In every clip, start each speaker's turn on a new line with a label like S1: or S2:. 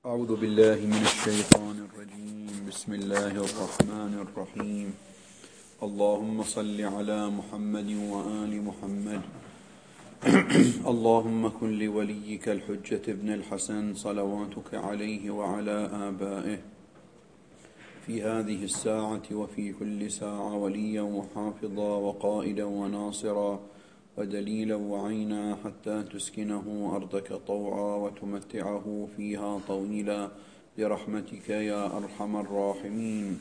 S1: أعوذ بالله من الشيطان الرجيم. بسم الله الرحمن الرحيم. اللهم صل على محمد وآل محمد. اللهم كن لوليك الحجة ابن الحسن صلواتك عليه وعلى آبائه في هذه الساعة وفي كل ساعة وليا وحافظا وقائدا وناصرا ودليلا وعينا حتى تسكنه أرضك طوعا وتمتعه فيها طويلا برحمتك يا أرحم الراحمين.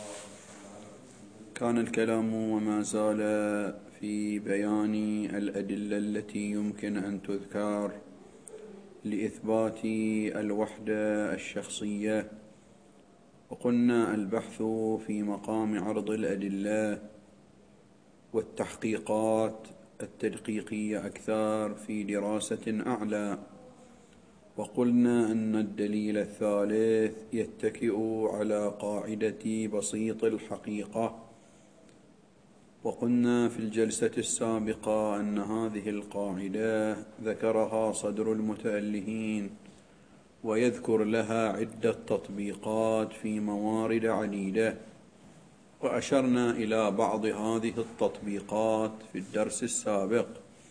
S1: كان الكلام وما زال في بيان الأدلة التي يمكن أن تذكر لإثبات الوحدة الشخصية، وقلنا البحث في مقام عرض الأدلة والتحقيقات التدقيقية أكثر في دراسة أعلى. وقلنا أن الدليل الثالث يتكئ على قاعدة بسيط الحقيقة، وقلنا في الجلسة السابقة أن هذه القاعدة ذكرها صدر المتألهين ويذكر لها عدة تطبيقات في موارد عديدة، وأشرنا إلى بعض هذه التطبيقات في الدرس السابق.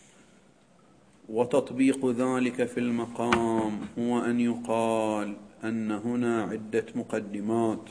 S1: وتطبيق ذلك في المقام هو أن يقال أن هنا عدة مقدمات.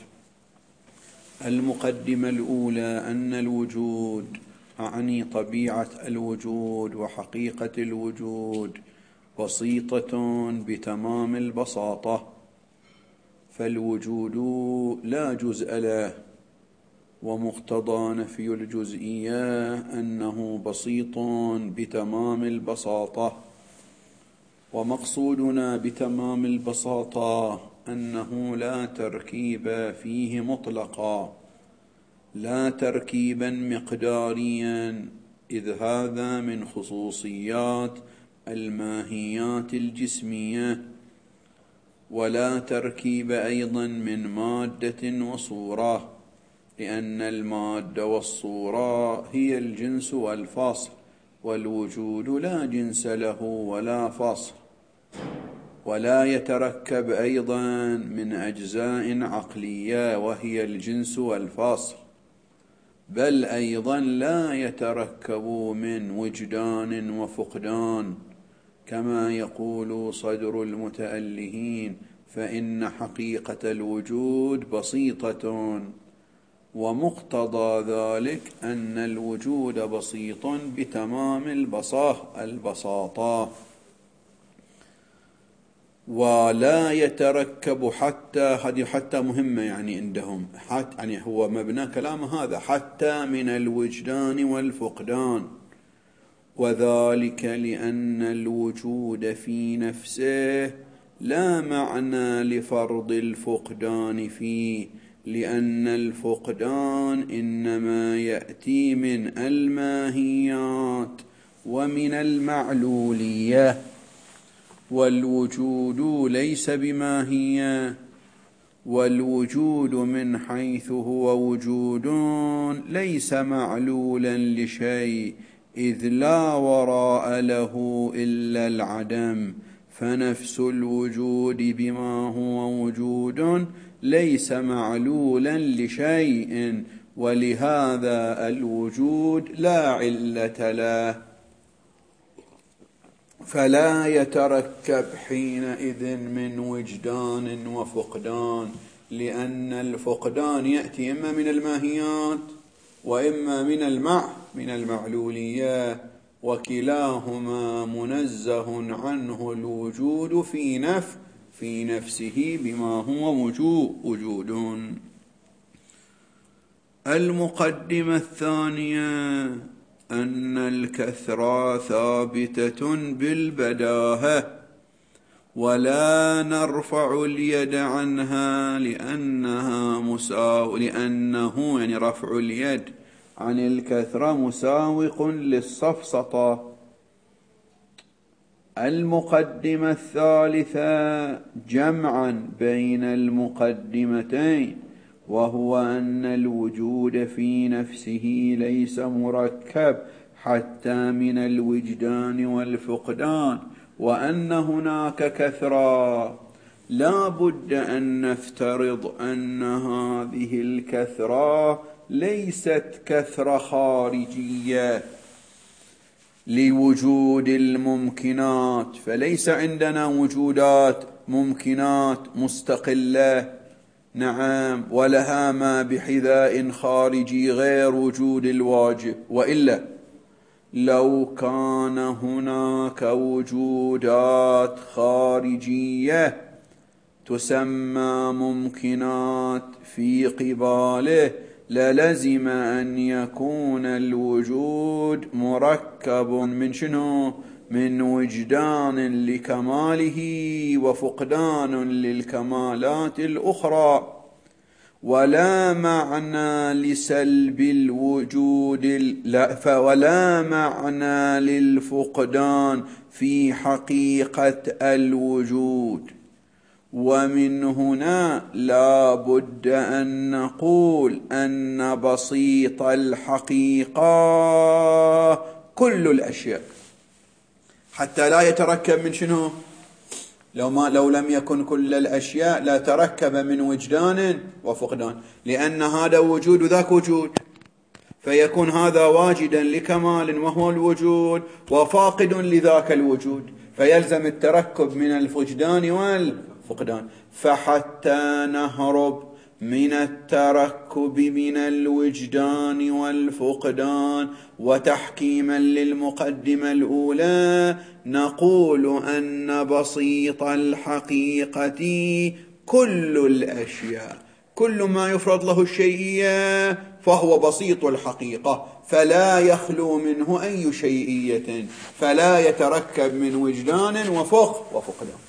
S1: المقدمة الأولى أن الوجود، أعني طبيعة الوجود وحقيقة الوجود، بسيطة بتمام البساطة، فالوجود لا جزء له، ومقتضى نفي الجزئية أنه بسيط بتمام البساطة. ومقصودنا بتمام البساطة أنه لا تركيب فيه مطلقا، لا تركيبا مقداريا، إذ هذا من خصوصيات الماهيات الجسمية، ولا تركيب أيضا من مادة وصورة، لأن المادة والصورة هي الجنس والفصل، والوجود لا جنس له ولا فصل، ولا يتركب أيضا من أجزاء عقلية وهي الجنس والفصل، بل أيضا لا يتركب من وجدان وفقدان كما يقول صدر المتألهين، فإن حقيقة الوجود بسيطة، ومقتضى ذلك أن الوجود بسيط بتمام البساطة، ولا يتركب هذه حتى مهمة يعني عندهم، يعني هو مبنى كلام هذا حتى من الوجدان والفقدان، وذلك لأن الوجود في نفسه لا معنى لفرض الفقدان فيه، لأن الفقدان إنما يأتي من الماهيات ومن المعلولية، والوجود ليس بماهية. والوجود من حيث هو وجود ليس معلولا لشيء، إذ لا وراء له إلا العدم، فنفس الوجود بما هو وجود ليس معلولا لشيء، ولهذا الوجود لا علة له، فلا يتركب حينئذ من وجدان وفقدان، لأن الفقدان يأتي إما من الماهيات وإما من المعلولية، وكلاهما منزه عنه الوجود في نفسه بما هو وجود. المقدمة الثانية أن الكثرة ثابتة بالبداهة، ولا نرفع اليد عنها لأنه يعني رفع اليد عن الكثرة مساوق للسفسطة. المقدمة الثالثة جمعا بين المقدمتين، وهو أن الوجود في نفسه ليس مركب حتى من الوجدان والفقدان، وأن هناك كثرة لا بد أن نفترض أن هذه الكثرة ليست كثرة خارجية لوجود الممكنات، فليس عندنا وجودات ممكنات مستقلة نعم ولها ما بحذاء خارجي غير وجود الواجب، وإلا لو كان هناك وجودات خارجية تسمى ممكنات في قباله للزم أن يكون الوجود مركب من شنو؟ من وجدان لكماله وفقدان للكمالات الأخرى، ولا معنى لسلب الوجود ولا معنى للفقدان في حقيقة الوجود. ومن هنا لا بد أن نقول أن بسيط الحقيقة كل الأشياء، حتى لا يتركب من شنو؟ لو لم يكن كل الأشياء لا تركب من وجدان وفقدان، لأن هذا وجود وذاك وجود، فيكون هذا واجدا لكمال وهو الوجود وفاقد لذاك الوجود، فيلزم التركب من الوجدان والفقدان. فحتى نهرب من التركب من الوجدان والفقدان وتحكيما للمقدمة الأولى نقول أن بسيط الحقيقة كل الأشياء، كل ما يفرض له الشيئية فهو بسيط الحقيقة، فلا يخلو منه أي شيئية، فلا يتركب من وجدان وفقدان.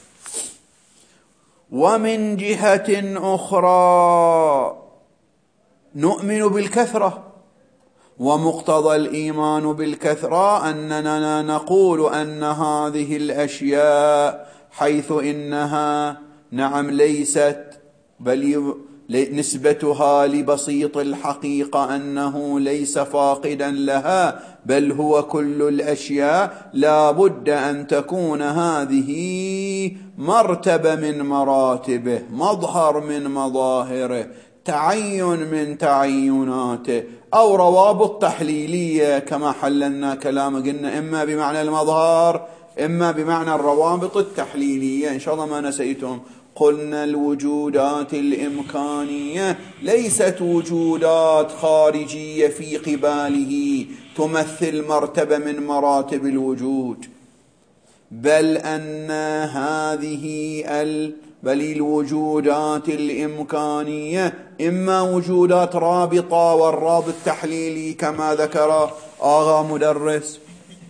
S1: ومن جهة أخرى نؤمن بالكثرة، ومقتضى الإيمان بالكثرة أننا نقول أن هذه الأشياء حيث إنها نعم ليست بل نسبتها لبسيط الحقيقة أنه ليس فاقدا لها بل هو كل الأشياء، لا بد أن تكون هذه مرتبة من مراتبه، مظهر من مظاهره، تعين من تعيناته، أو روابط تحليلية كما حللنا كلام قلنا إما بمعنى المظهر إما بمعنى الروابط التحليلية إن شاء الله ما نسيتم. قلنا الوجودات الإمكانية ليست وجودات خارجية في قباله تمثل مرتبة من مراتب الوجود، بل أن هذه الوجودات الإمكانية إما وجودات رابطة والرابط تحليلي كما ذكر آغا مدرس،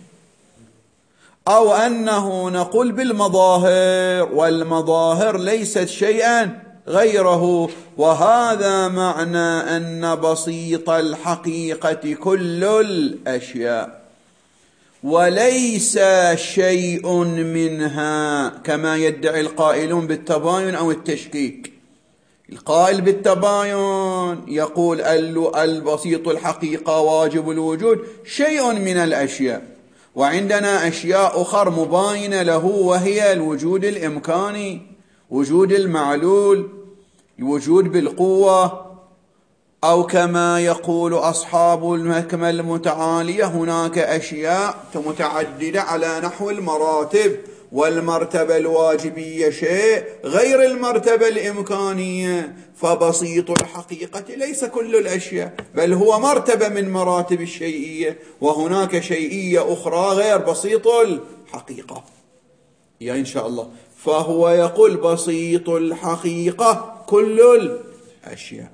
S1: أو أنه نقول بالمظاهر، والمظاهر ليست شيئا غيره، وهذا معنى أن بسيط الحقيقة كل الأشياء وليس شيء منها كما يدعي القائلون بالتباين أو التشكيك. القائل بالتباين يقول البسيط الحقيقة واجب الوجود شيء من الأشياء، وعندنا أشياء أخرى مباينة له وهي الوجود الإمكاني، وجود المعلول، الوجود بالقوة، أو كما يقول أصحاب الحكمة المتعالية هناك أشياء متعددة على نحو المراتب، والمرتبة الواجبية شيء غير المرتبة الإمكانية، فبسيط الحقيقة ليس كل الأشياء بل هو مرتبة من مراتب الشيئية، وهناك شيئية أخرى غير بسيط الحقيقة يا إن شاء الله. فهو يقول بسيط الحقيقة كل الأشياء،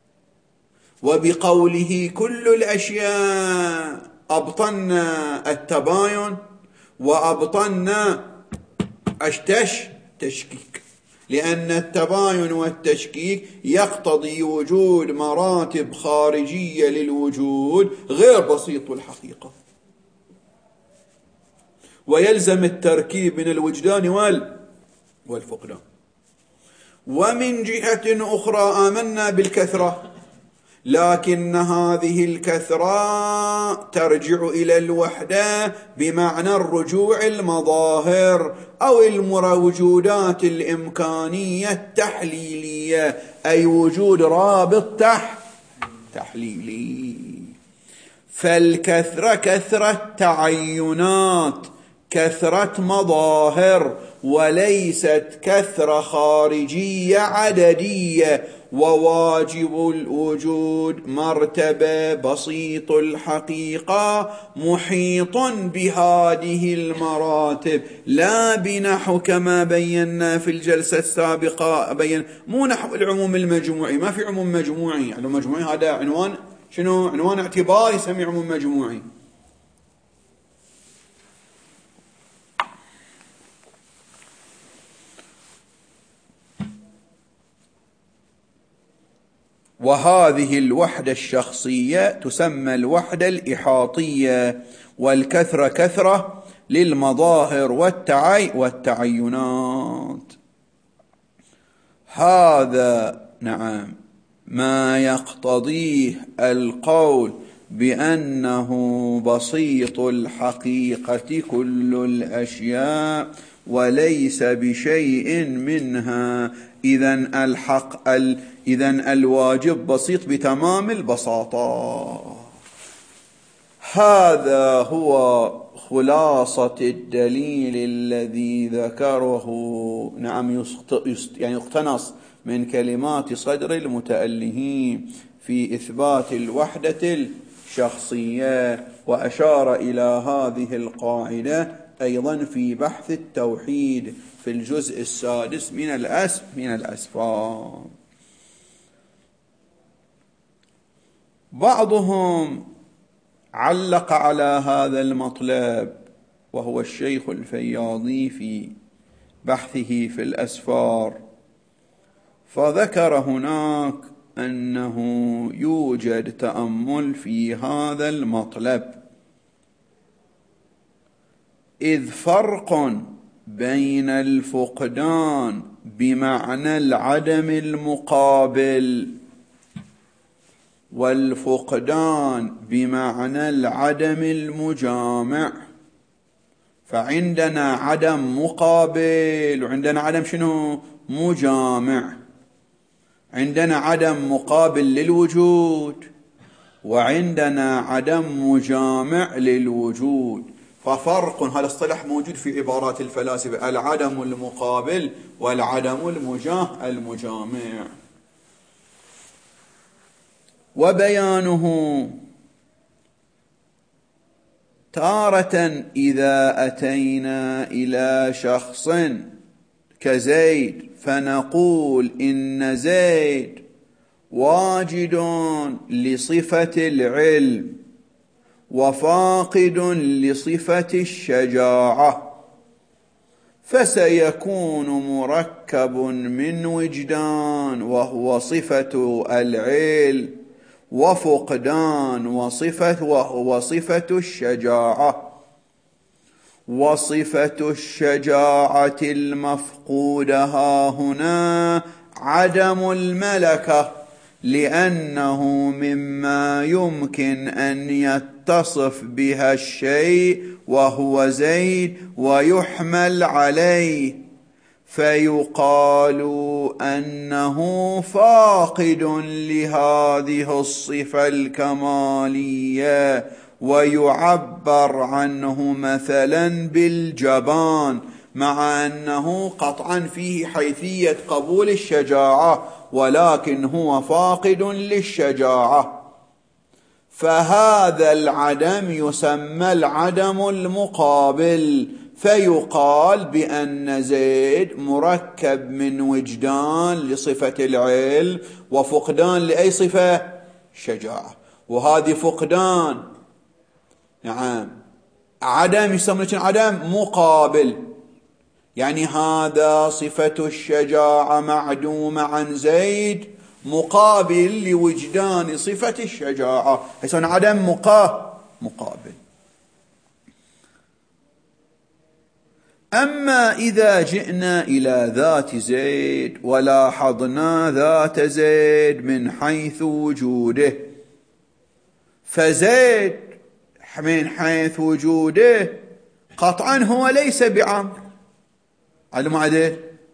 S1: وبقوله كل الأشياء أبطلنا التباين وأبطلنا تشكيك، لأن التباين والتشكيك يقتضي وجود مراتب خارجية للوجود غير بسيط الحقيقة، ويلزم التركيب من الوجدان والفقدان. ومن جهة أخرى آمنا بالكثرة، لكن هذه الكثرة ترجع إلى الوحدة بمعنى الرجوع المظاهر أو الموجودات الإمكانية التحليلية، أي وجود رابط تحليلي. فالكثرة كثرة تعينات، كثرة مظاهر، وليست كثرة خارجية عددية. وواجب الوجود مرتبة بسيط الحقيقة محيط بهذه المراتب، لا بنحو كما بينا في الجلسة السابقة، مو نحو العموم المجموعي. ما في عموم مجموعي، يعني مجموعي هذا عنوان شنو؟ عنوان اعتباري يسمي عموم مجموعي. وهذه الوحدة الشخصية تسمى الوحدة الإحاطية، والكثرة كثرة للمظاهر والتعينات. هذا نعم ما يقتضيه القول بأنه بسيط الحقيقة كل الأشياء وليس بشيء منها. إذن الواجب بسيط بتمام البساطة. هذا هو خلاصة الدليل الذي ذكره نعم يعني يقتنص من كلمات صدر المتألهين في إثبات الوحدة الشخصية، وأشار إلى هذه القاعدة أيضا في بحث التوحيد في الجزء السادس من الأسفار. بعضهم علق على هذا المطلب، وهو الشيخ الفياضي في بحثه في الأسفار، فذكر هناك أنه يوجد تأمل في هذا المطلب، إذ فرق بين الفقدان بمعنى العدم المقابل والفقدان بمعنى العدم المجامع. فعندنا عدم مقابل وعندنا عدم شنو؟ مجامع. عندنا عدم مقابل للوجود وعندنا عدم مجامع للوجود. ففرق، هذا اصطلاح موجود في عبارات الفلاسفة، العدم المقابل والعدم المجامع. وبيانه تارة إذا أتينا إلى شخص كزيد فنقول إن زيد واجد لصفة العلم وفاقد لصفة الشجاعة، فسيكون مركب من وجدان وهو صفة العلم وفقدان وهو صفة الشجاعة. وصفة الشجاعة المفقودة هنا عدم الملكة، لأنه مما يمكن أن يتصف بها الشيء وهو زيد ويحمل عليه، فيقال أنه فاقد لهذه الصفة الكمالية، ويعبر عنه مثلا بالجبان، مع أنه قطعا فيه حيثية قبول الشجاعة ولكن هو فاقد للشجاعة. فهذا العدم يسمى العدم المقابل، فيقال بأن زيد مركب من وجدان لصفة العلم وفقدان لأي صفة؟ شجاعة. وهذه فقدان نعم عدم يسمى عدم مقابل، يعني هذا صفة الشجاعة معدومة عن زيد مقابل لوجدان صفة الشجاعة، يسمى عدم مقابل. أما إذا جئنا إلى ذات زيد ولاحظنا ذات زيد من حيث وجوده، فزيد من حيث وجوده قطعا هو ليس بعمر على معدل،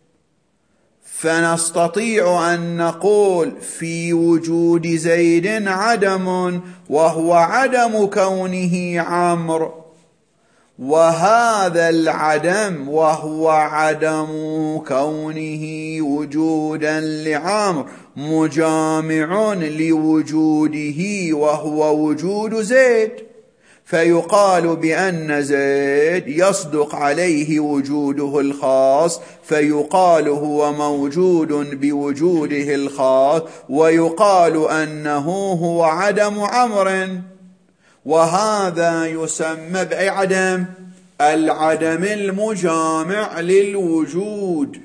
S1: فنستطيع أن نقول في وجود زيد عدم، وهو عدم كونه عمرو، وهذا العدم وهو عدم كونه وجودا لعمرو مجامع لوجوده وهو وجود زيد، فيقال بأن زيد يصدق عليه وجوده الخاص، فيقال هو موجود بوجوده الخاص، ويقال أنه هو عدم عمرو، وهذا يسمى بأي عدم؟ العدم المجامع للوجود.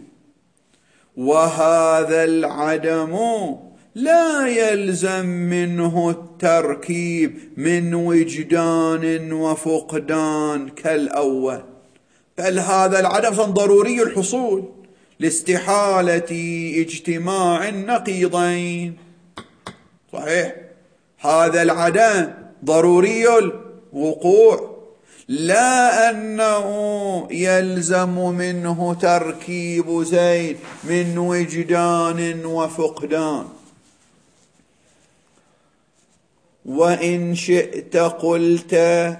S1: وهذا العدم لا يلزم منه التركيب من وجدان وفقدان كالأول، بل هذا العدم ضروري الحصول لاستحالة اجتماع النقيضين. صحيح، هذا العدم ضروري الوقوع، لا أنه يلزم منه تركيب زيد من وجدان وفقدان. وإن شئت قلت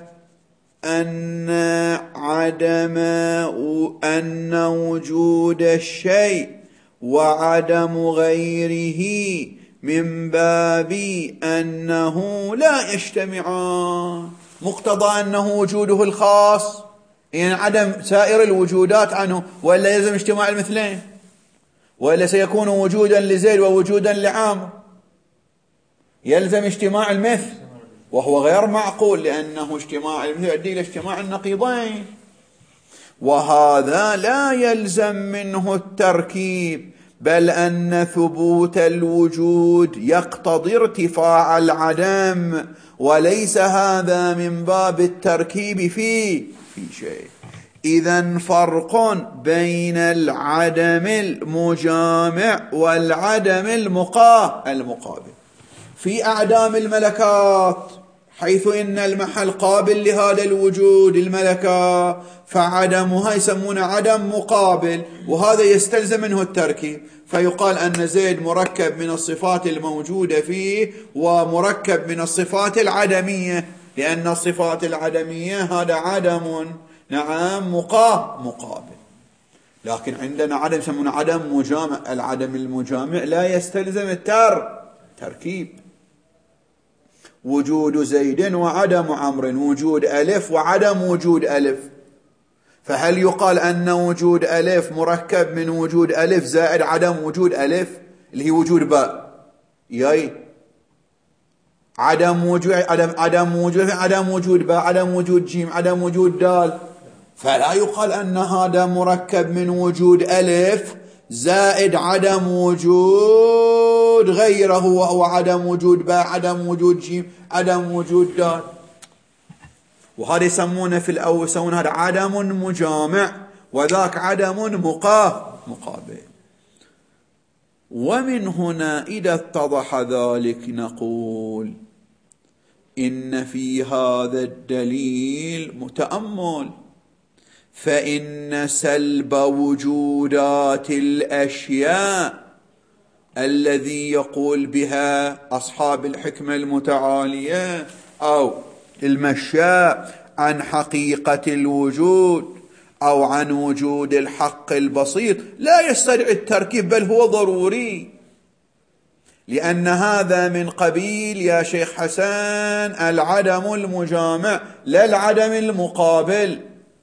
S1: أن وجود الشيء وعدم غيره من باب أنه لا يجتمعان، مقتضى أنه وجوده الخاص، يعني عدم سائر الوجودات عنه، وإلا يلزم اجتماع المثلين، وإلا سيكون وجودا لزيد ووجودا لعامر، يلزم اجتماع المثل، وهو غير معقول لأنه اجتماع المثل يؤدي إلى اجتماع النقيضين. وهذا لا يلزم منه التركيب، بل أن ثبوت الوجود يقتضي ارتفاع العدم، وليس هذا من باب التركيب في شيء. إذن فرق بين العدم المجامع والعدم المقابل. في أعدام الملكات حيث إن المحل قابل لهذا الوجود الملكة، فعدمها يسمونه عدم مقابل، وهذا يستلزم منه التركيب، فيقال أن زيد مركب من الصفات الموجودة فيه ومركب من الصفات العدمية، لأن الصفات العدمية هذا عدم نعم مقابل. لكن عندنا عدم يسمونه عدم مجامع، العدم المجامع لا يستلزم التركيب. وجود زيد وعدم عمرو وجود ألف وعدم وجود ألف، فهل يقال أن وجود ألف مركب من وجود ألف زائد عدم وجود ألف اللي هي وجود باء، عدم وجود باء، عدم وجود جيم، عدم وجود دال، فلا يقال أن هذا مركب من وجود ألف زائد عدم وجود غيره وهو عدم وجود باء، عدم وجود جيم، عدم وجود دال. وهذا يسمونه في الأول يسمون هذا عدم مجامع، وذاك عدم مقابل. ومن هنا إذا اتضح ذلك نقول إن في هذا الدليل متأمل، فإن سلب وجودات الأشياء الذي يقول بها أصحاب الحكمة المتعالية أو المشاء عن حقيقة الوجود أو عن وجود الحق البسيط لا يستدعي التركيب، بل هو ضروري، لأن هذا من قبيل يا شيخ حسن العدم المجامع لا العدم المقابل.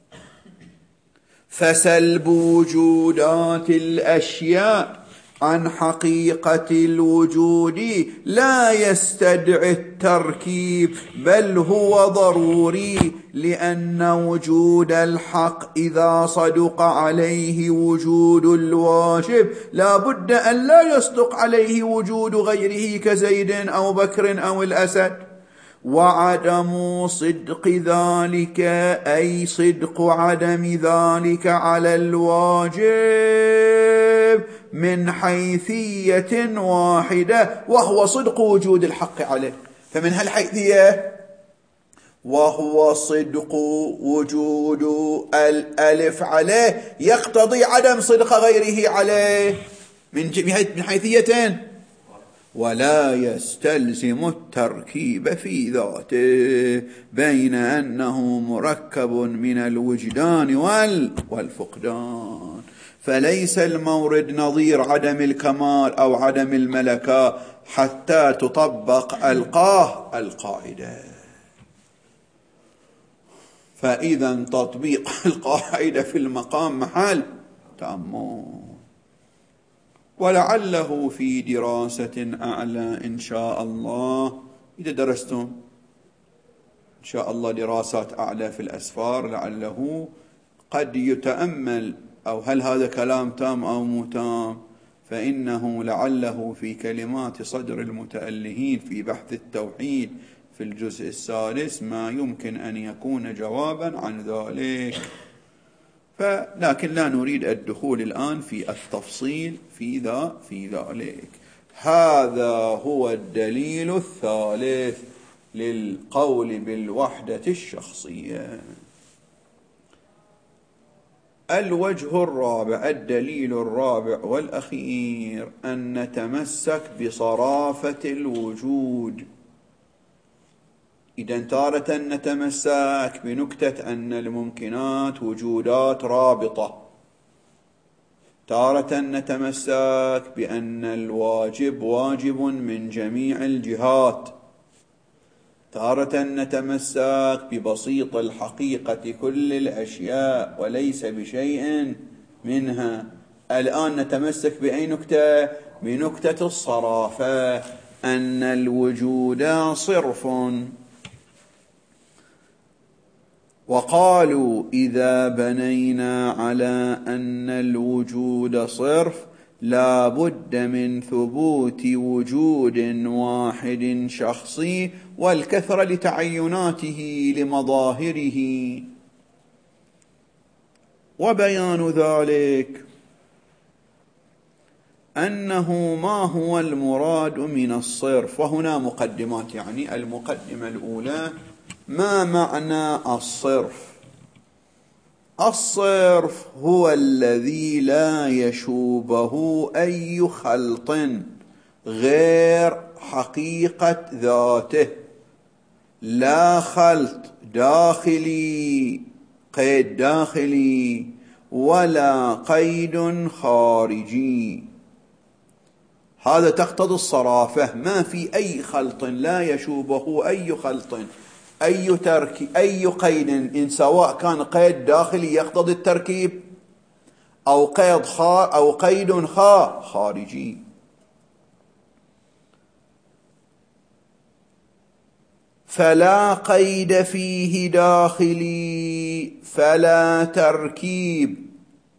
S1: فسلب وجودات الأشياء عن حقيقة الوجود لا يستدعي التركيب، بل هو ضروري، لأن وجود الحق إذا صدق عليه وجود الواجب لا بد أن لا يصدق عليه وجود غيره كزيد أو بكر أو الأسد. وعدم صدق ذلك أي صدق عدم ذلك على الواجب من حيثية واحدة، وهو صدق وجود الحق عليه. فمن هالحيثية وهو صدق وجود الألف عليه يقتضي عدم صدق غيره عليه من حيثيتين، ولا يستلزم التركيب في ذاته بين أنه مركب من الوجدان والفقدان. فليس المورد نظير عدم الكمال أو عدم الملكة حتى تطبق القاعدة. فإذا تطبيق القاعدة في المقام محل تأمل، ولعله في دراسة أعلى إن شاء الله، إذا درستم إن شاء الله دراسات أعلى في الأسفار، لعله قد يتأمل أو هل هذا كلام تام أو مو تام، فإنه لعله في كلمات صدر المتألهين في بحث التوحيد في الجزء الثالث ما يمكن أن يكون جوابا عن ذلك. لكن لا نريد الدخول الآن في التفصيل في ذلك. هذا هو الدليل الثالث للقول بالوحدة الشخصية. الوجه الرابع، الدليل الرابع والأخير، أن نتمسك بصرافة الوجود. إذا تارة نتمسك بنكتة أن الممكنات وجودات رابطة، تارة نتمسك بأن الواجب واجب من جميع الجهات، تارة نتمسك ببسيط الحقيقة كل الأشياء وليس بشيء منها. الآن نتمسك بأي نكتة؟ بنكتة الصرافة، أن الوجود صرف. وقالوا إذا بنينا على أن الوجود صرف لا بد من ثبوت وجود واحد شخصي والكثرة لتعيناته لمظاهره. وبيان ذلك أنه ما هو المراد من الصرف. وهنا مقدمات، يعني المقدمة الأولى: ما معنى الصرف؟ الصرف هو الذي لا يشوبه أي خلط غير حقيقة ذاته، لا خلط داخلي، قيد داخلي، ولا قيد خارجي. هذا تقتضي الصرافة، ما في أي خلط، لا يشوبه أي خلط، أي أي قيد، إن سواء كان قيد داخلي يقتضي التركيب أو قيد خارجي. فلا قيد فيه داخلي فلا تركيب،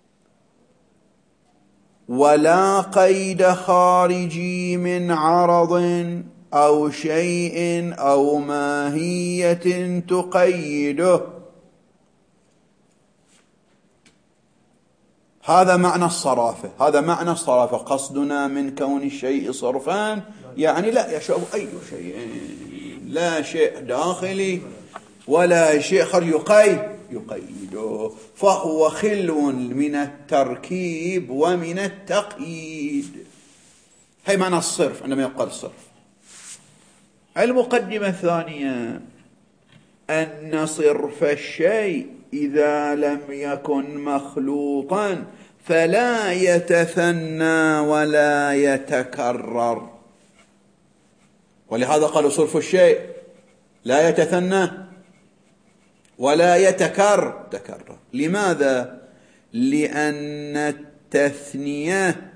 S1: ولا قيد خارجي من عرض أو شيء أو ماهية تقيده. هذا معنى الصرافة، هذا معنى الصرافة. قصدنا من كون الشيء صرفان يعني لا يشوب أي شيء، لا شيء داخلي ولا شيء خارجي يقيده، فهو خلو من التركيب ومن التقييد. هي معنى الصرف عندما يقال الصرف. المقدمة الثانية: أن صرف الشيء إذا لم يكن مخلوطا فلا يتثنى ولا يتكرر. ولهذا قالوا صرف الشيء لا يتثنى ولا يتكرر. لماذا؟ لأن التثنية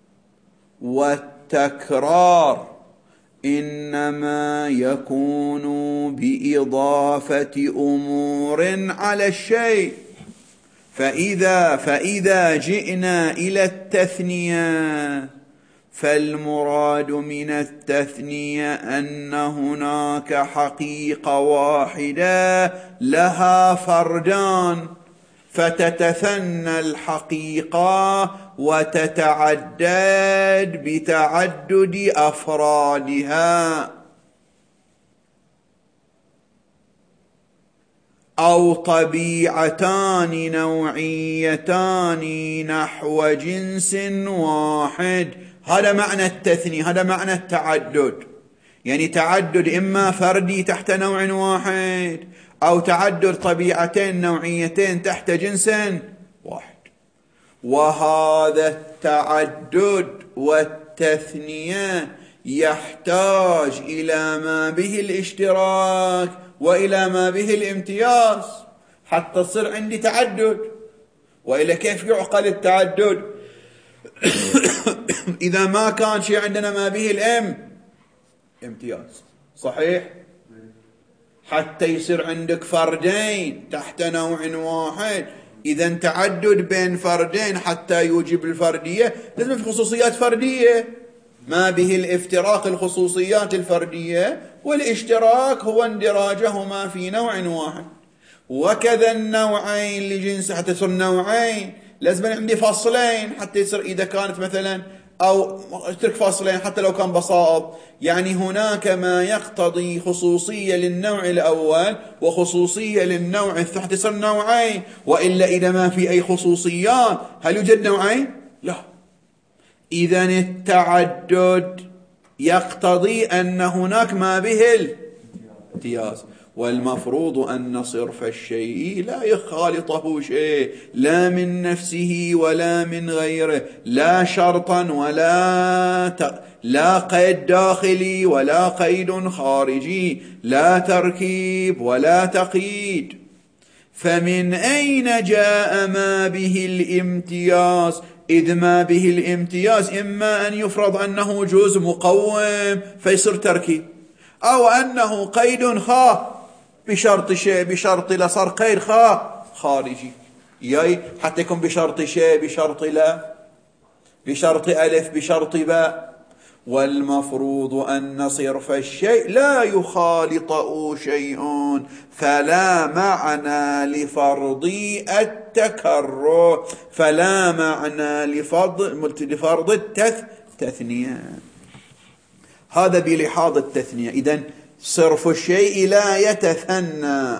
S1: والتكرار إنما يكون بإضافة أمور على الشيء. فإذا جئنا إلى التثنية فالمراد من التثنية أن هناك حقيقة واحدة لها فردان، فتتثنى الحقيقة وتتعدد بتعدد أفرادها، أو طبيعتان نوعيتان نحو جنس واحد. هذا معنى التثنية، هذا معنى التعدد. يعني تعدد إما فردي تحت نوع واحد، أو تعدد طبيعتين نوعيتين تحت جنس واحد. وهذا التعدد والتثنية يحتاج إلى ما به الاشتراك وإلى ما به الامتياز حتى تصير عندي تعدد. وإلى كيف يعقل التعدد إذا ما كان شيء عندنا ما به الامتياز؟ صحيح؟ حتى يصير عندك فردين تحت نوع واحد، إذا تعدد بين فردين حتى يوجب الفردية لازم في خصوصيات فردية، ما به الافتراق الخصوصيات الفردية، والاشتراك هو اندراجهما في نوع واحد. وكذا النوعين لجنس حتى يصير نوعين لازم عندي فصلين حتى يصير، إذا كانت مثلا أو اترك فصلين حتى لو كان بساط، يعني هناك ما يقتضي خصوصية للنوع الأول وخصوصية للنوع الثاني حتى يصير نوعين. وإلا إذا ما في أي خصوصيات هل يوجد نوعين؟ لا. إذن التعدد يقتضي أن هناك ما به الامتياز، والمفروض أن صرف الشيء لا يخالطه شيء، لا من نفسه ولا من غيره، لا شرطا لا قيد داخلي ولا قيد خارجي، لا تركيب ولا تقييد. فمن أين جاء ما به الامتياز؟ إذ ما به الامتياز إما أن يفرض أنه جزء مقوم فيصير تركيب، أو أنه قيد بشرط شيء بشرط لا صار قيد خارجي، يعني حتى يكون بشرط شيء بشرط لا، بشرط ألف بشرط باء. والمفروض أن صرف الشيء لا يخالطه شيء، فلا معنى لفرض التكرر، فلا معنى لفرض التثنية. هذا بلحاظ التثنية. إذن صرف الشيء لا يتثنى،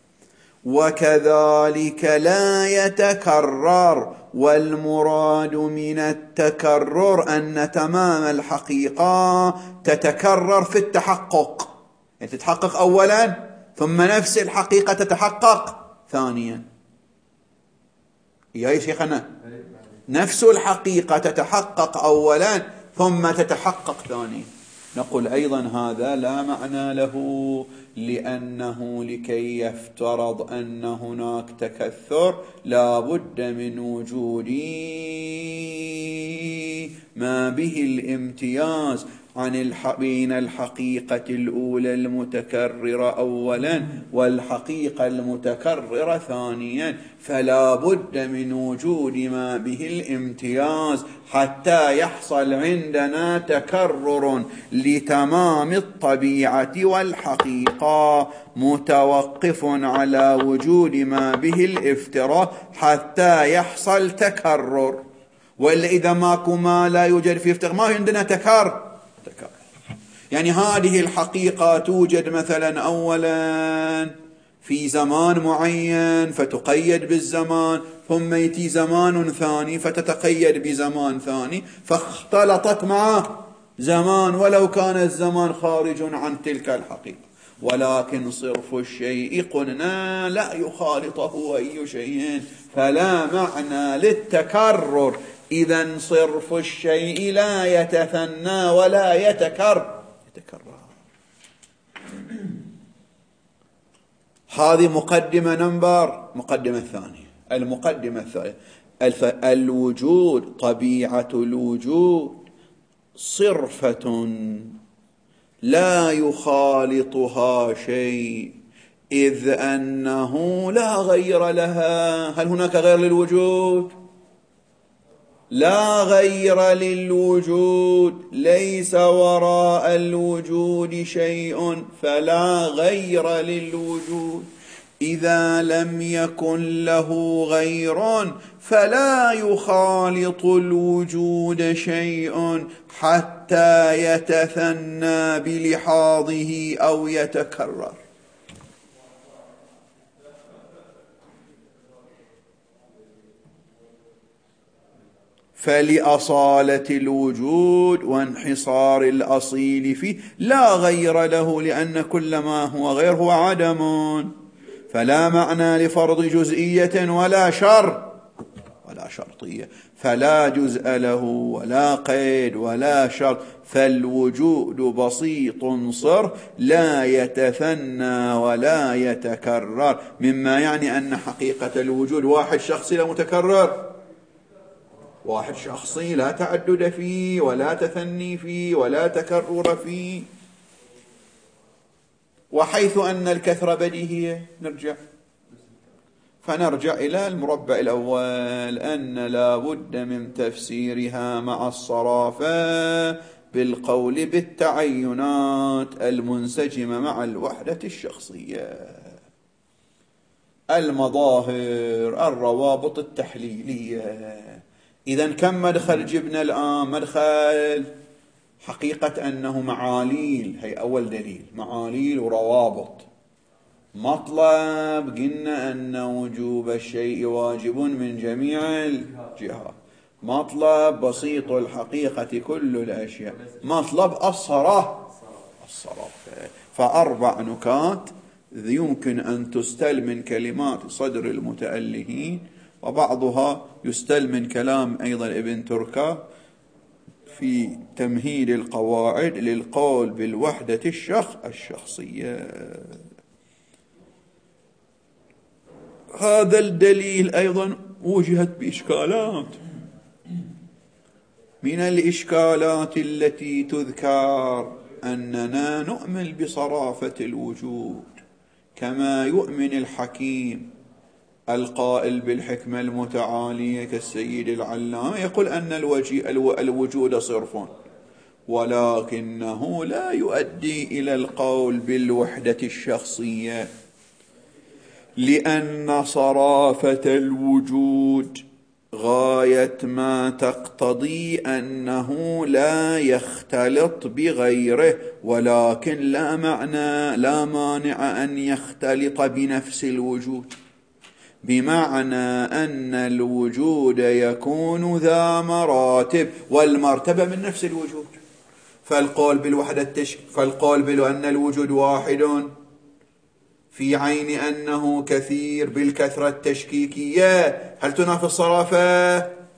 S1: وكذلك لا يتكرر. والمراد من التكرر أن تمام الحقيقة تتكرر في التحقق، يعني تتحقق أولا ثم نفس الحقيقة تتحقق ثانيا. يا شيخنا، نفس الحقيقة تتحقق أولا ثم تتحقق ثانيا. نقول أيضا هذا لا معنى له، لأنه لكي يفترض أن هناك تكثر لا بد من وجود ما به الامتياز بين الحقيقة الأولى المتكررة أولا والحقيقة المتكررة ثانيا، فلا بد من وجود ما به الامتياز حتى يحصل عندنا تكرر لتمام الطبيعة والحقيقة، متوقف على وجود ما به الافتراق حتى يحصل تكرر. وإلا إذا ماكو ما لا يوجد في افتراق ما عندنا تكرر. يعني هذه الحقيقة توجد مثلا أولا في زمان معين فتقيد بالزمان، ثم يأتي زمان ثاني فتتقيد بزمان ثاني، فاختلطت مع زمان ولو كان الزمان خارج عن تلك الحقيقة. ولكن صرف الشيء قلنا لا يخالطه أي شيء، فلا معنى للتكرر. إذن صرف الشيء لا يتثنى ولا يتكرر. هذه مقدمة الثانية. المقدمة الثالثة: الوجود، طبيعة الوجود صرفة لا يخالطها شيء، إذ أنه لا غير لها. هل هناك غير للوجود؟ لا غير للوجود، ليس وراء الوجود شيء فلا غير للوجود. إذا لم يكن له غير فلا يخالط الوجود شيء حتى يتثنى بلحاظه أو يتكرر. فلأصالة الوجود وانحصار الأصيل فيه لا غير له، لأن كل ما هو غير هو عدم، فلا معنى لفرض جزئية ولا شرطية، فلا جزء له ولا قيد ولا شرط، فالوجود بسيط صرف لا يتثنى ولا يتكرر، مما يعني أن حقيقة الوجود واحد شخصي لا متكرر، واحد شخصي لا تعدد فيه ولا تثني فيه ولا تكرر فيه. وحيث أن الكثرة بديهية فنرجع إلى المربع الأول، أن لا بد من تفسيرها مع الصرافة بالقول بالتعينات المنسجمة مع الوحدة الشخصية، المظاهر، الروابط التحليلية. إذن كم مدخل جبنا الآن؟ مدخل حقيقة أنه معاليل، هي أول دليل، معاليل وروابط. مطلب قلنا أن وجوب الشيء واجب من جميع الجهات. مطلب بسيط الحقيقة كل الأشياء. مطلب الصرافة. فأربع نكات يمكن أن تستل من كلمات صدر المتألهين، وبعضها يستل من كلام أيضا ابن تركة في تمهيد القواعد للقول بالوحدة الشخصية. هذا الدليل أيضا وجهت بإشكالات. من الإشكالات التي تذكر أننا نؤمن بصرافة الوجود كما يؤمن الحكيم القائل بالحكمة المتعالية كالسيد العلامة، يقول أن الوجود صرف، ولكنه لا يؤدي إلى القول بالوحدة الشخصية، لأن صرافة الوجود غاية ما تقتضي أنه لا يختلط بغيره، ولكن لا مانع أن يختلط بنفس الوجود، بمعنى أن الوجود يكون ذا مراتب، والمرتبة من نفس الوجود. فالقول بأن الوجود واحد في عين أنه كثير بالكثرة التشكيكية هل تنافي الصرافة؟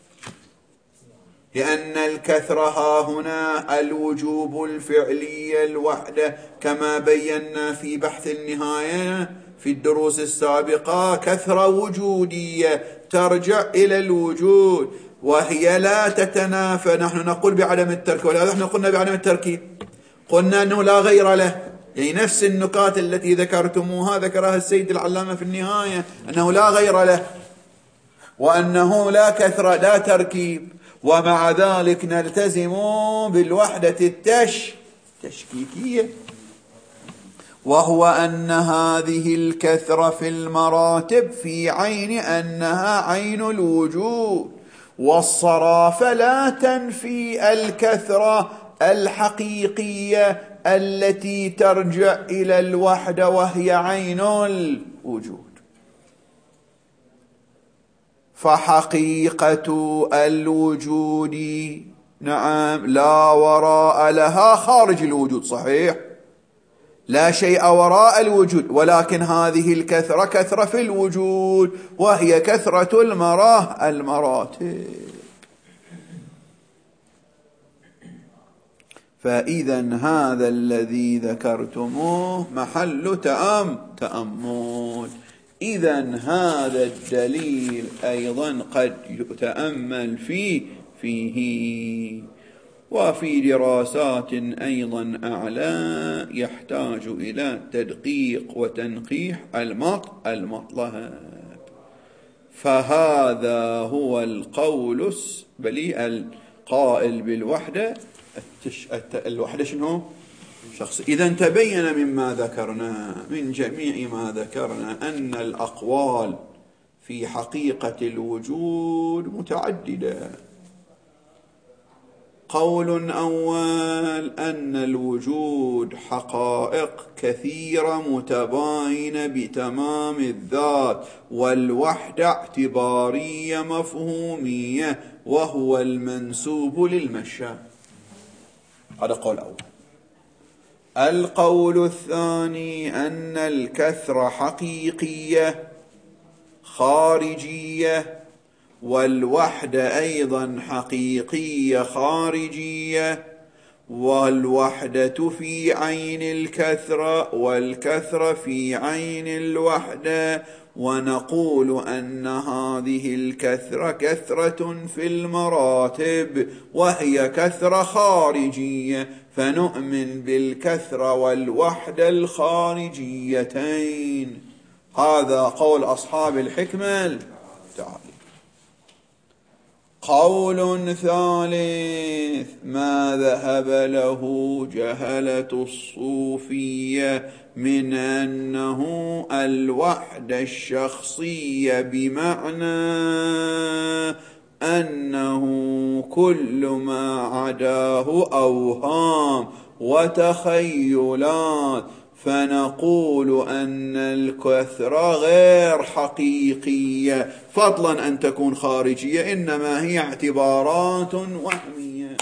S1: لأن الكثرة ها هنا الوجوب الفعلي الوحدة، كما بينا في بحث النهاية في الدروس السابقة، كثرة وجودية ترجع إلى الوجود وهي لا تتنافى. نحن نقول بعدم التركيب، ولهذا نحن قلنا بعدم التركيب، قلنا أنه لا غير له، يعني نفس النكات التي ذكرتموها ذكرها السيد العلامة في النهاية، أنه لا غير له وأنه لا كثرة لا تركيب، ومع ذلك نلتزم بالوحدة التشكيكية، وهو أن هذه الكثرة في المراتب في عين أنها عين الوجود، والصرافة لا تنفي الكثرة الحقيقية التي ترجع إلى الوحدة وهي عين الوجود. فحقيقة الوجود نعم لا وراء لها خارج الوجود، صحيح لا شيء وراء الوجود، ولكن هذه الكثرة كثرة في الوجود وهي كثرة المراتب. فإذا هذا الذي ذكرتموه محل تأمل. إذا هذا الدليل أيضا قد يتأمل فيه وفي دراسات أيضا أعلى يحتاج إلى تدقيق وتنقيح المطلب. فهذا هو القول بلي القائل بالوحدة. الوحدة شنو؟ شخص. إذا تبين مما ذكرنا من جميع ما ذكرنا أن الأقوال في حقيقة الوجود متعددة. قول أول أن الوجود حقائق كثيرة متباينة بتمام الذات، والوحدة اعتبارية مفهومية، وهو المنسوب للمشاة. هذا قول أول. القول الثاني أن الكثرة حقيقية خارجية، والوحدة أيضا حقيقية خارجية، والوحدة في عين الكثرة والكثرة في عين الوحدة. ونقول أن هذه الكثرة كثرة في المراتب، وهي كثرة خارجية، فنؤمن بالكثرة والوحدة الخارجيتين. هذا قول أصحاب الحكمة التالي. قول ثالث ما ذهب له جهلة الصوفية من أنه الوحدة الشخصية، بمعنى أنه كل ما عداه أوهام وتخيلات، فنقول أن الكثرة غير حقيقية فضلا أن تكون خارجية، إنما هي اعتبارات وهمية.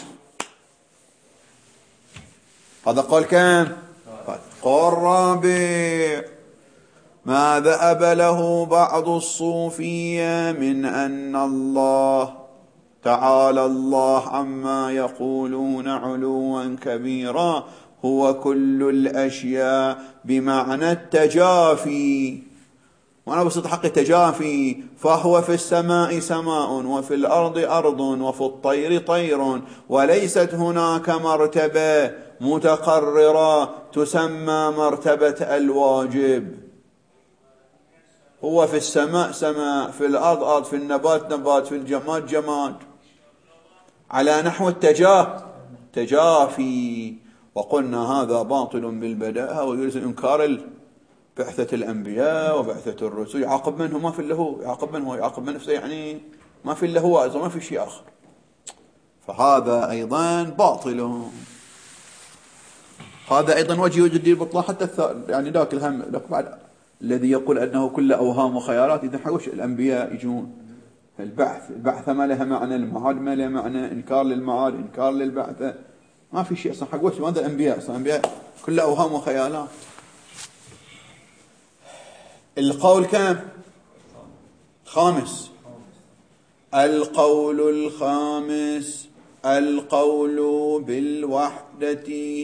S1: هذا قول كم؟ قول رابع ما ذهب له بعض الصوفية من أن الله تعالى الله عما يقولون علوا كبيرا هو كل الأشياء، بمعنى التجافي. وأنا بسط حق التجافي، فهو في السماء سماء، وفي الأرض أرض، وفي الطير طير، وليست هناك مرتبة متقررة تسمى مرتبة الواجب. هو في السماء سماء، في الأرض أرض، في النبات نبات، في الجماد جماد، على نحو التجافي. وقلنا هذا باطل بالبداهة، ويلزم إنكار بعثة الأنبياء وبعثة الرسل. يعاقب منه ما في له، يعاقب من نفسه، يعني ما في له هو، ما في شيء آخر. فهذا أيضا باطل. هذا أيضا وجه يجدي البطلان حتى يعني ذاك الهم لك بعد الذي يقول أنه كل أوهام وخيالات. إذا حوش الأنبياء يجون البعث ما لها معنى، المعاد ما لها معنى، إنكار للمعاد، إنكار للبعثة، ما في شيء أصلا حقوش. ماذا الأنبياء أصلا؟ الأنبياء كل أوهام وخيالات. القول كم؟ خامس. القول الخامس القول بالوحدة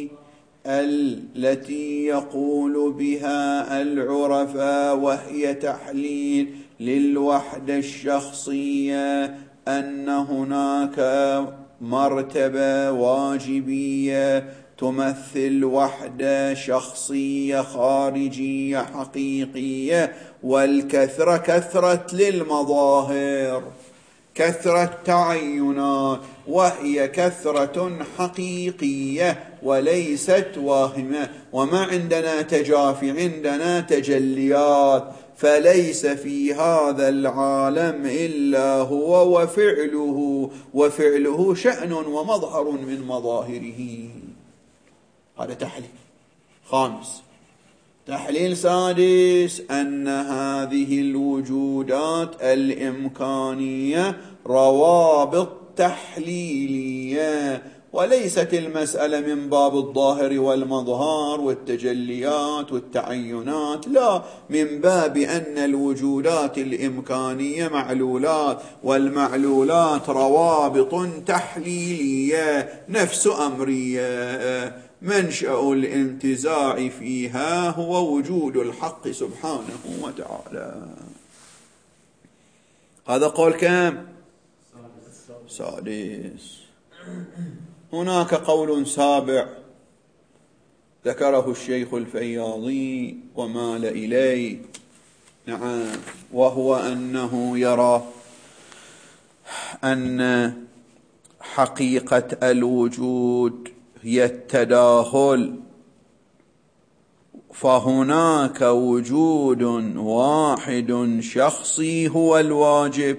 S1: التي يقول بها العرفاء، وهي تحليل للوحدة الشخصية، أن هناك مرتبة واجبية تمثل وحدة شخصية خارجية حقيقية، والكثرة كثرة للمظاهر، كثرة تعينات، وهي كثرة حقيقية وليست واهمة. وما عندنا تجافي، عندنا تجليات، فليس في هذا العالم إلا هو وفعله شأن ومظهر من مظاهره. هذا تحليل خامس. تحليل سادس أن هذه الوجودات الإمكانية روابط تحليلية، وليست المسألة من باب الظاهر والمظهر والتجليات والتعينات، لا، من باب أن الوجودات الإمكانية معلولات، والمعلولات روابط تحليلية نفس أمرية، منشأ الانتزاع فيها هو وجود الحق سبحانه وتعالى. هذا قول كم؟ سادس. هناك قول سابع ذكره الشيخ الفياضي ومال إليه، نعم، وهو أنه يرى أن حقيقة الوجود هي التداخل، فهناك وجود واحد شخصي هو الواجب،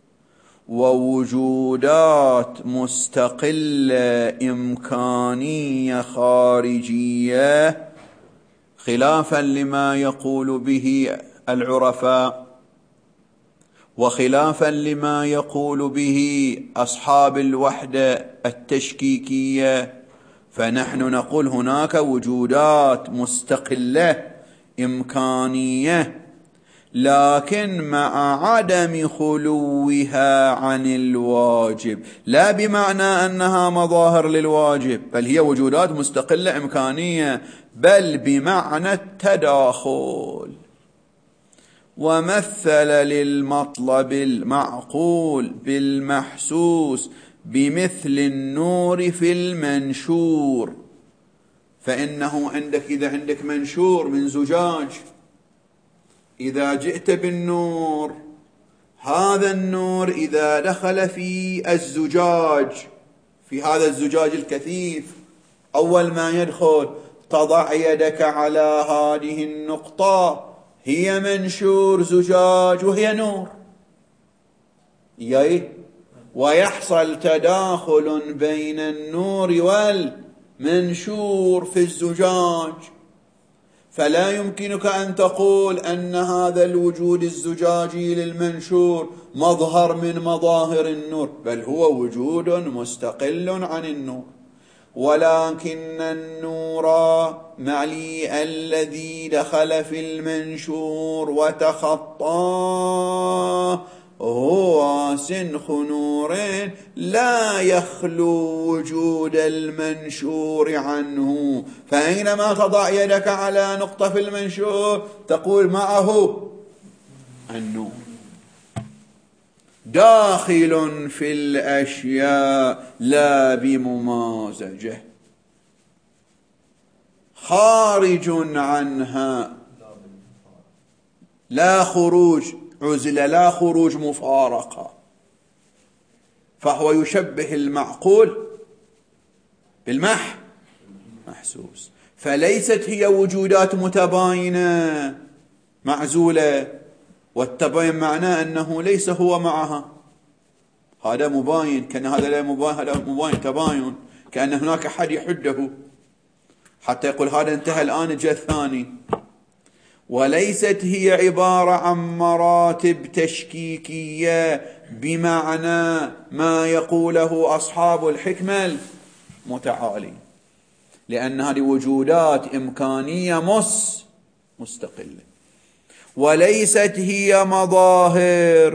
S1: ووجودات مستقلة إمكانية خارجية، خلافا لما يقول به العرفاء وخلافا لما يقول به أصحاب الوحدة التشكيكية. فنحن نقول هناك وجودات مستقلة إمكانية، لكن مع عدم خلوها عن الواجب، لا بمعنى أنها مظاهر للواجب، بل هي وجودات مستقلة إمكانية، بل بمعنى التداخل. ومثل للمطلب المعقول بالمحسوس بمثل النور في المنشور. فإنه إذا عندك منشور من زجاج، إذا جئت بالنور، هذا النور إذا دخل في الزجاج، في هذا الزجاج الكثيف، أول ما يدخل تضع يدك على هذه النقطة، هي منشور زجاج وهي نور، ويحصل تداخل بين النور والمنشور في الزجاج. فلا يمكنك أن تقول أن هذا الوجود الزجاجي للمنشور مظهر من مظاهر النور، بل هو وجود مستقل عن النور. ولكن النور معلي الذي دخل في المنشور وتخطاه هو سنخ نور لا يخلو وجود المنشور عنه. فأينما تضع يدك على نقطة في المنشور تقول معه النور داخل في الأشياء لا بممازجة، خارج عنها، لا خروج عزلة، لا خروج مفارقة. فهو يشبه المعقول بالمحسوس. فليست هي وجودات متباينة معزولة، والتباين معناه أنه ليس هو معها، هذا مباين، كأن هذا لا مباين، هذا مباين، تباين، كأن هناك أحد يحده حتى يقول هذا انتهى الآن جاء الثاني. وليست هي عبارة عن مراتب تشكيكية بمعنى ما يقوله أصحاب الحكمة المتعالي، لأن هذه وجودات إمكانية مستقلة. وليست هي مظاهر،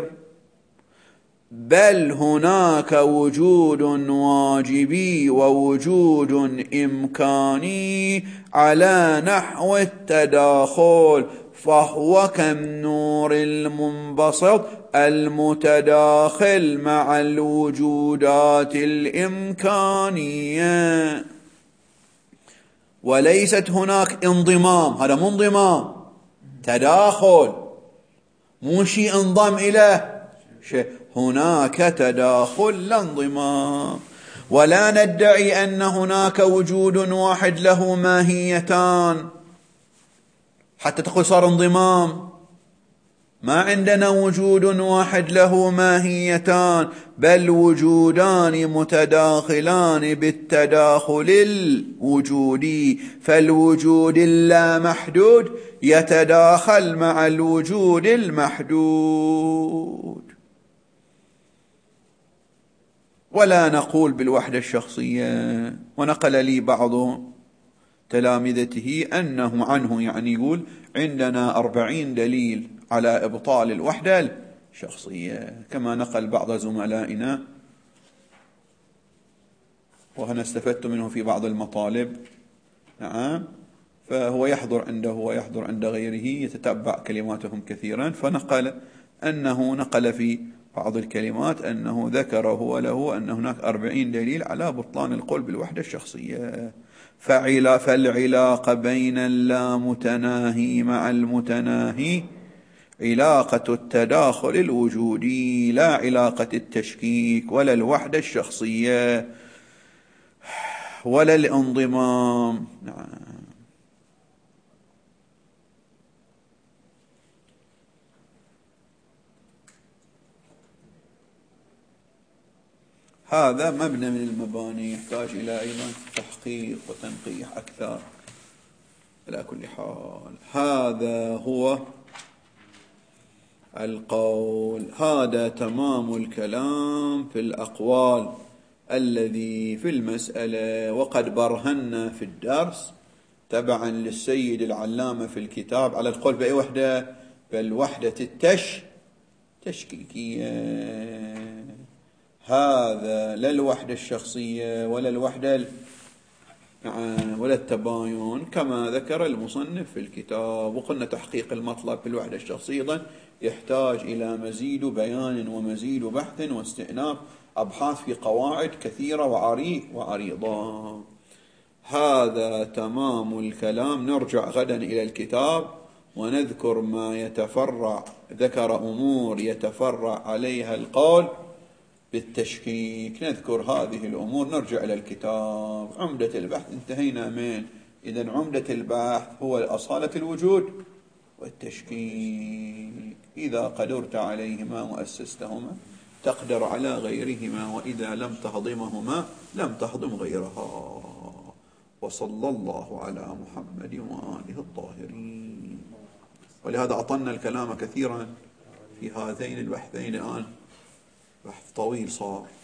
S1: بل هناك وجود واجبي ووجود إمكاني على نحو التداخل، فهو كالنور المنبسط المتداخل مع الوجودات الإمكانية. وليست هناك انضمام، هذا مو انضمام، تداخل، مو شيء انضم إلى شيء، هناك تداخل لا انضمام. ولا ندعي أن هناك وجود واحد له ماهيتان حتى تقول صار انضمام. ما عندنا وجود واحد له ماهيتان، بل وجودان متداخلان بالتداخل الوجودي. فالوجود اللامحدود يتداخل مع الوجود المحدود. ولا نقول بالوحدة الشخصية. ونقل لي بعض تلامذته أنه عنه يعني يقول عندنا 40 دليل على إبطال الوحدة الشخصية، كما نقل بعض زملائنا، وأنا استفدت منه في بعض المطالب. نعم، فهو يحضر عنده ويحضر عند غيره، يتتبع كلماتهم كثيرا، فنقل أنه نقل في بعض الكلمات أنه ذكر هو له أن هناك 40 دليل على بطلان القول بالوحدة الشخصية. فالعلاقة بين اللامتناهي مع المتناهي علاقة التداخل الوجودي، لا علاقة التشكيك ولا الوحدة الشخصية ولا الانضمام. نعم. هذا مبنى من المباني يحتاج إلى أيضا تحقيق وتنقيح أكثر. على كل حال هذا هو القول، هذا تمام الكلام في الأقوال الذي في المسألة. وقد برهنا في الدرس تبعا للسيد العلامة في الكتاب على القول بأي وحدة؟ بالوحدة التشكيكية. هذا لا الوحدة الشخصية ولا الوحدة ولا التباين كما ذكر المصنف في الكتاب. وقلنا تحقيق المطلب في الوحدة الشخصية يحتاج إلى مزيد بيان ومزيد بحث واستئناف أبحاث في قواعد كثيرة وعريضة. هذا تمام الكلام. نرجع غدا إلى الكتاب ونذكر ما يتفرع، ذكر أمور يتفرع عليها القول بالتشكيك، نذكر هذه الأمور. نرجع إلى الكتاب. عمدة البحث انتهينا من، إذن عمدة البحث هو أصالة الوجود والتشكيك. إذا قدرت عليهما وأسستهما تقدر على غيرهما، وإذا لم تهضمهما لم تهضم غيرها. وصلى الله على محمد وآله الطاهرين. ولهذا أطلنا الكلام كثيرا في هذين البحثين. الآن بحث طويل صار.